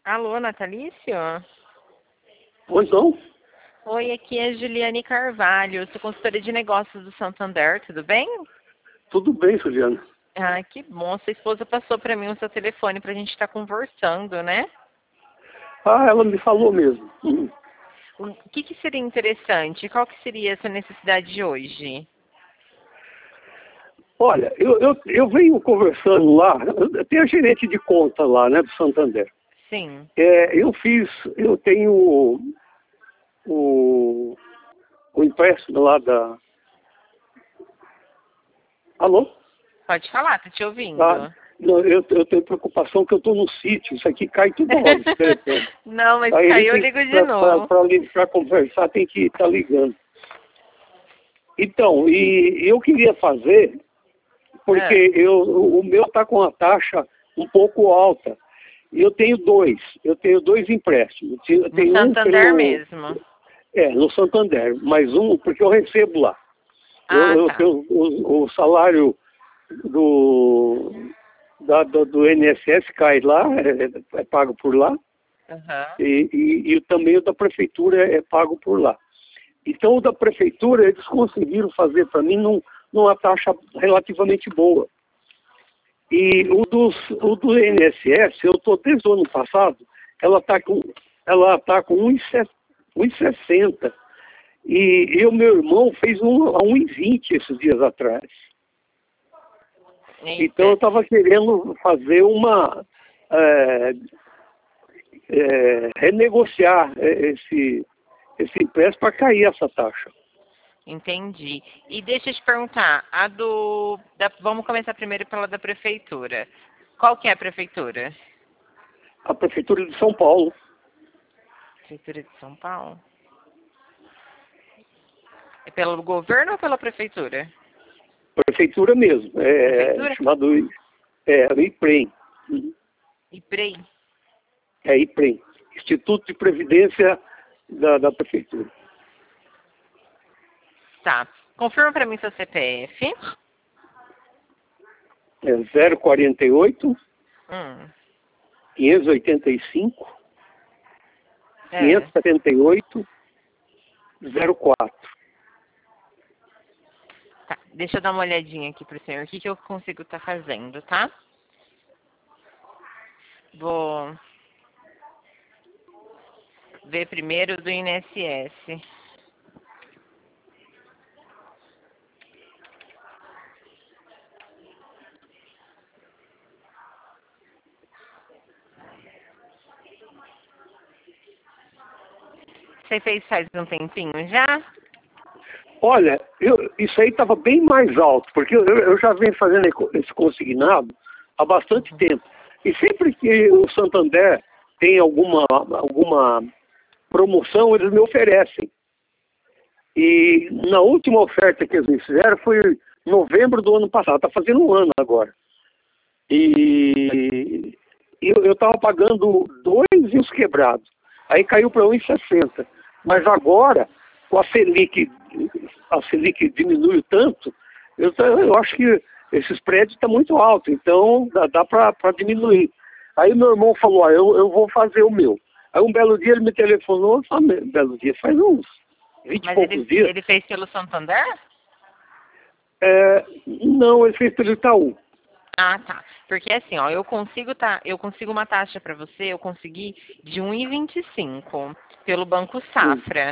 Alô, Natalício? Pois não? Oi, aqui é Juliane Carvalho, sou consultora de negócios do Santander, tudo bem? Tudo bem, Juliana. Ah, que bom, sua esposa passou para mim o seu telefone para a gente estar conversando, né? Ah, ela me falou mesmo. O que seria interessante? Qual que seria a sua necessidade de hoje? Olha, eu venho conversando lá, tem a gerente de conta lá, né, do Santander. Sim, Eu tenho o empréstimo lá da... Alô? pode falar, tô te Ah, ouvindo. não, eu tenho preocupação que eu estou no sítio, isso aqui cai toda hora, esse telefone. Não, mas Aí a caiu, eu gente, ligo de novo. para conversar, tem que estar ligando. Então, e eu queria fazer, Ah, porque o meu está com a taxa um pouco alta. E eu tenho dois empréstimos. Eu no tenho um Santander mesmo. no Santander, mais um, porque eu recebo lá. Ah, Eu tá. tenho o salário do, do INSS cai lá, é pago por lá, Aham. e também o da prefeitura é pago por lá. Então o da prefeitura eles conseguiram fazer para mim numa taxa relativamente boa. E o do INSS, eu estou desde o ano passado, ela tá com 1,60. E meu irmão fez a 1,20 esses dias atrás. Então eu Eita. estava querendo fazer renegociar esse empréstimo para cair essa taxa. Entendi. E deixa eu te perguntar, vamos começar primeiro pela da prefeitura. Qual que é a prefeitura? A Prefeitura de São Paulo, Prefeitura de São Paulo? É pelo governo ou pela prefeitura? Prefeitura mesmo, Prefeitura? chamado IPREM. IPREI. É IPREM, Instituto de Previdência da Prefeitura. Tá. Confirma para mim seu CPF. É 048 Hum. 585 É. 578 04. Tá. Deixa eu dar uma olhadinha aqui pro senhor. O que eu consigo estar fazendo, tá? Vou ver primeiro do INSS. Você fez faz um tempinho já? Olha, isso aí estava bem mais alto, porque eu já venho fazendo esse consignado há bastante tempo. E sempre que o Santander tem alguma promoção, eles me oferecem. E na última oferta que eles me fizeram foi em novembro do ano passado, está fazendo um ano agora. E eu estava pagando 2 e os quebrados. Aí caiu para 1,60. Mas agora, com a Selic diminuiu tanto, eu acho que esses prédios estão muito altos, então dá para diminuir. Aí meu irmão falou, eu vou fazer o meu. Aí um belo dia ele me telefonou, um belo dia, faz uns 20 e Mas poucos dias. ele fez pelo Santander? Não, ele fez pelo Itaú. Ah, tá. Porque assim, ó, eu consigo uma taxa para você, eu consegui de 1,25 pelo Banco Sim, Safra,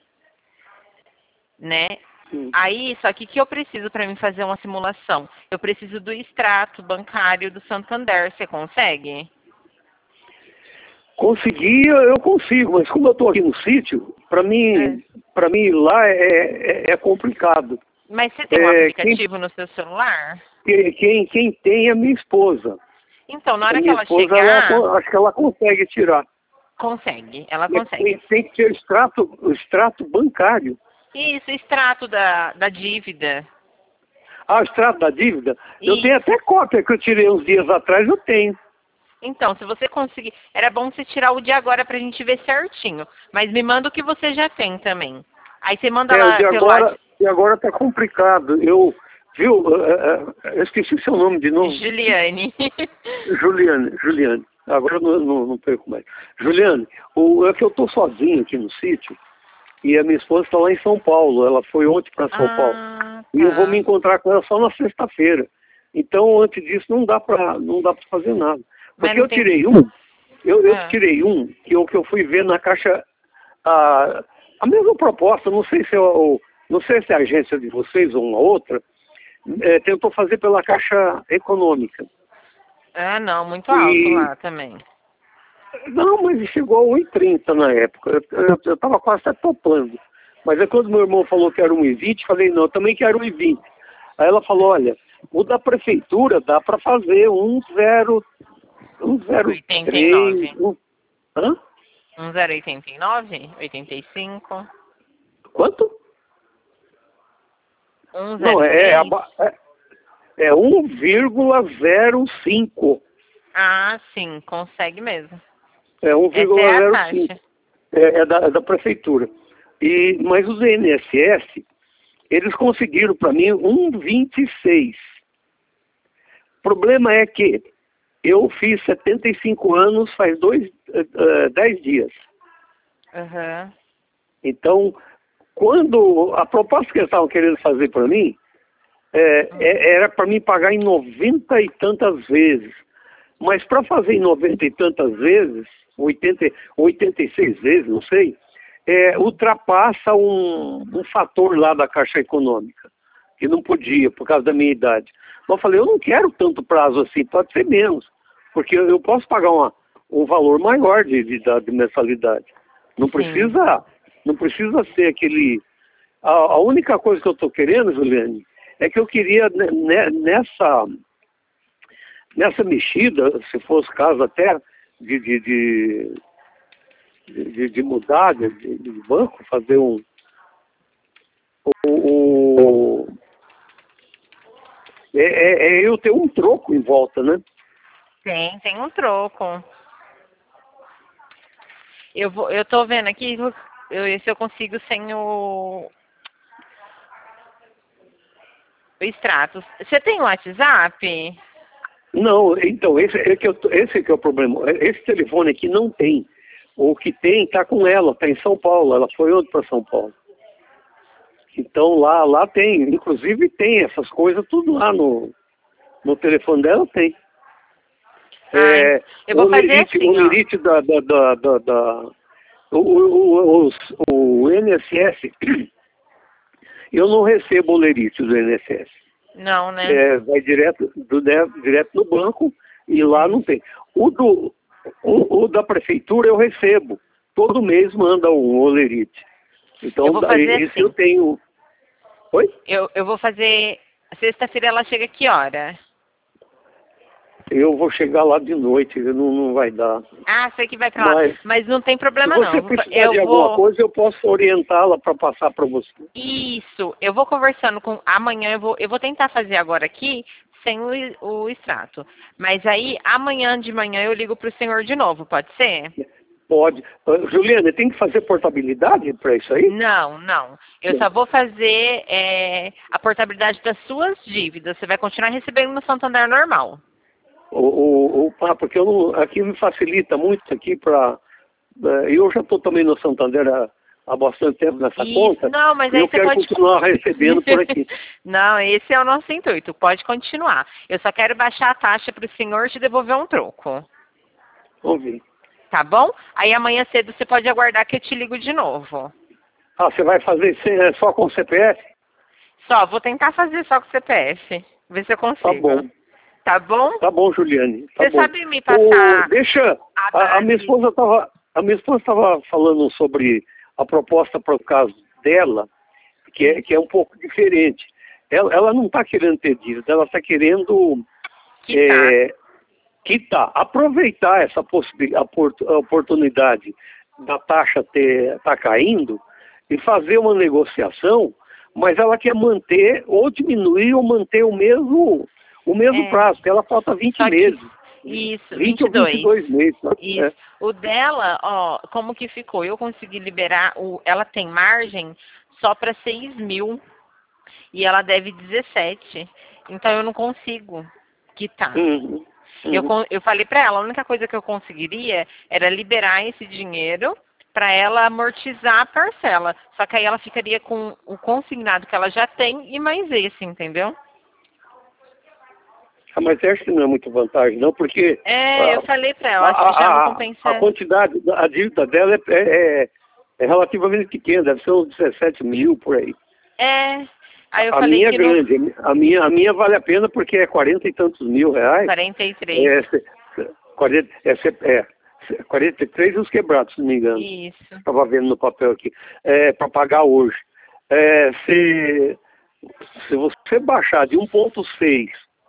né? sim. Aí, só que o que eu preciso para mim fazer uma simulação? Eu preciso do extrato bancário do Santander, você consegue? Conseguir, eu consigo, mas como eu estou aqui no sítio, É. para mim ir lá é complicado. Mas você tem um É, quem, aplicativo no seu celular? quem tem é minha esposa. Então, na A hora que minha ela esposa, chegar, acho que ela consegue tirar. consegue, ela Mas consegue. tem que ter o extrato bancário. Isso, extrato da dívida. Ah, o extrato da dívida? Eu tenho Isso. até cópia que eu tirei uns dias atrás, eu tenho. Então, se você conseguir. Era bom você tirar o de agora pra gente ver certinho. Mas me manda o que você já tem também. Aí você manda O lá de pelo agora, WhatsApp. tá complicado. Viu, eu esqueci seu nome de novo. Juliane. Juliane. Agora eu não perco mais. Juliane, é que eu estou sozinho aqui no sítio e a minha esposa está lá em São Paulo. Ela foi ontem para São Paulo. Ah, E eu vou me tá. encontrar com ela só na sexta-feira. Então, antes disso, não dá para fazer nada. Mas Porque não eu tem... tirei um, eu Ah, tirei um que eu fui ver na Caixa, a mesma proposta, não sei se não sei se é a agência de vocês ou uma outra, tentou fazer pela Caixa Econômica. não, muito alto E lá também. não, mas chegou a 1,30 na época. Eu estava quase até topando. Mas é quando meu irmão falou que era 1,20, falei, não, eu também quero 1,20. Aí ela falou, olha, o da prefeitura dá para fazer 1,03, 89. hã? 1,089? 85? Quanto? Não, 1,03? é 1,05. Ah, sim, consegue mesmo. É Essa é a 1,05. taxa. É da prefeitura. Mas os INSS, eles conseguiram para mim 1,26. O problema é que eu fiz 75 anos faz 10 dias. Aham. Então, quando a proposta que eles estavam querendo fazer para mim, era para mim pagar em 90 e tantas vezes. Mas para fazer em 90 e tantas vezes, 86 vezes, não sei, ultrapassa um fator lá da Caixa Econômica, que não podia, por causa da minha idade. Então eu falei, eu não quero tanto prazo assim, pode ser menos, porque eu posso pagar um valor maior de mensalidade. Não Sim. precisa ser aquele... A única coisa que eu estou querendo, Juliane, é que eu queria nessa mexida, se fosse caso até de mudar de banco, fazer o eu ter um troco em volta, né? Tem um troco. Eu tô vendo aqui se eu consigo sem o extrato. Você tem o WhatsApp? Não, então, esse que é o problema. Esse telefone aqui não tem. O que tem está com ela, está em São Paulo. Ela foi ontem para São Paulo. Então lá tem, inclusive tem essas coisas, tudo lá no telefone dela tem. Ah, eu vou fazer O assim, ó. lerite o INSS, eu não recebo o lerite do INSS. Não, né? Vai direto no banco e lá não tem. O da prefeitura eu recebo. Todo mês manda um olerite. Eu Então, vou fazer esse eu assim. tenho. Oi? Eu vou fazer. Sexta-feira ela chega que hora? Eu vou chegar lá de noite, não vai dar. Ah, sei que vai pra lá. Mas Mas não tem se problema você não. precisar de Eu alguma vou. coisa, eu posso orientá-la para passar para você. Isso, eu vou conversando com. Amanhã eu vou tentar fazer agora aqui sem o extrato. Mas aí, amanhã de manhã eu ligo pro senhor de novo, pode ser? Pode. Juliana, tem que fazer portabilidade para isso aí? Não, não. Eu só vou fazer a portabilidade das suas dívidas. Você vai continuar recebendo no Santander normal. Porque aqui me facilita muito aqui para... eu já estou também no Santander há bastante tempo nessa Isso, conta, não, mas e aí eu você quero pode. continuar recebendo por aqui. Não, esse é o nosso intuito. Pode continuar. Eu só quero baixar a taxa para o senhor te devolver um troco. Vamos ver. Tá bom? Aí amanhã cedo você pode aguardar que eu te ligo de novo. Ah, você vai fazer só com o CPF? Só, vou tentar fazer só com o CPF. Ver se eu Tá consigo. bom. Tá bom? Tá bom, Juliane. Tá Você bom. sabe me passar Deixa... a A minha base? esposa estava falando sobre a proposta para o caso dela, que é um pouco diferente. Ela não está querendo ter dívida, ela está querendo quitar, aproveitar essa a oportunidade da taxa tá caindo e fazer uma negociação, mas ela quer manter ou diminuir ou manter o mesmo prazo, porque ela falta 20 Só que, meses. isso, 20 ou 22 meses. Né? Isso. O dela, ó, como que ficou? Eu consegui liberar, ela tem margem só para 6 mil e ela deve 17. Então eu não consigo quitar. Uhum. Uhum. Eu falei para ela, a única coisa que eu conseguiria era liberar esse dinheiro para ela amortizar a parcela. Só que aí ela ficaria com o consignado que ela já tem e mais esse, entendeu? Ah, mas acho que não é muito vantagem, não, porque É, eu ah, falei para ela, acho que já não a compensa. quantidade, a dívida dela é relativamente pequena, deve ser uns 17 mil por aí. É, aí eu A falei minha é que no grande, a minha vale a pena porque é 40 e tantos mil reais. 43. É, 40, 43 e uns quebrados, se não me engano. Isso. Estava vendo no papel aqui. Para pagar hoje. É, se você baixar de 1,6,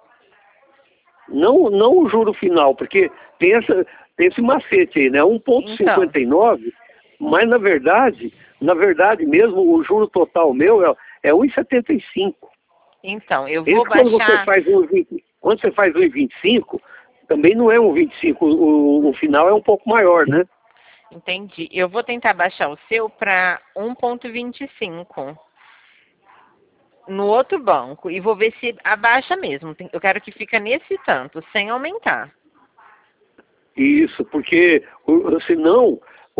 não o juro final, porque tem esse macete aí, né? Então, 1,59, mas na verdade mesmo, o juro total meu é 1,75. eu vou Esse quando você baixar. faz quando você faz 1,25, também não é 1,25, o final é um pouco maior, né? Entendi. Eu vou tentar baixar o seu para 1,25 no outro banco e vou ver se abaixa mesmo. Eu quero que fica nesse tanto, sem aumentar. Isso, porque senão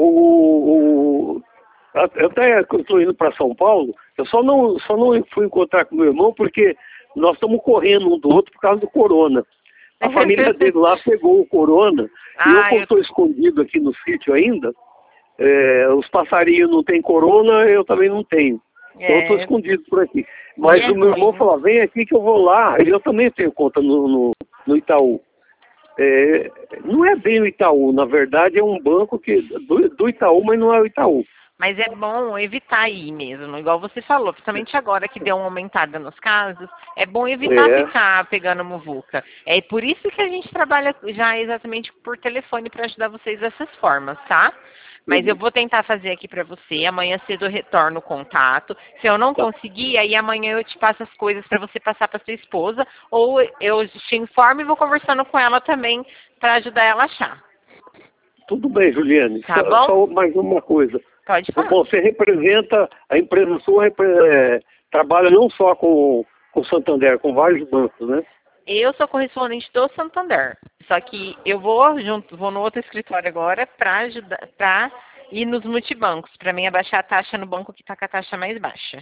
até que eu estou indo para São Paulo, eu só não fui encontrar com meu irmão porque nós estamos correndo um do outro por causa do corona. A família dele lá pegou o corona e eu, Ah, como estou escondido aqui no sítio ainda, os passarinhos não têm corona, eu também não tenho. Então eu estou é, escondido por aqui. e Mas é o meu irmão ruim. falou, vem aqui que eu vou lá. E eu também tenho conta no Itaú. Não é bem o Itaú, na verdade é um banco do Itaú, mas não é o Itaú. Mas é bom evitar aí mesmo, igual você falou, principalmente agora que deu uma aumentada nos casos, é bom evitar É, ficar pegando muvuca. É por isso que a gente trabalha já exatamente por telefone para ajudar vocês dessas formas, tá? Mas eu uhum, vou tentar fazer aqui para você, amanhã cedo eu retorno o contato. Se eu não tá. conseguir, aí amanhã eu te passo as coisas para você passar para sua esposa, ou eu te informo e vou conversando com ela também para ajudar ela a achar. Tudo bem, Juliane. Tá bom? Só mais uma coisa. Pode falar. Você representa, a empresa sua trabalha não só com o Santander, com vários bancos, né? Eu sou correspondente do Santander. Só que eu vou vou no outro escritório agora para ajudar, para ir nos multibancos, para mim abaixar a taxa no banco que está com a taxa mais baixa.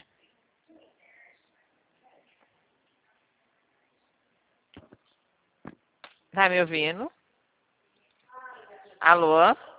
Tá me ouvindo? Alô?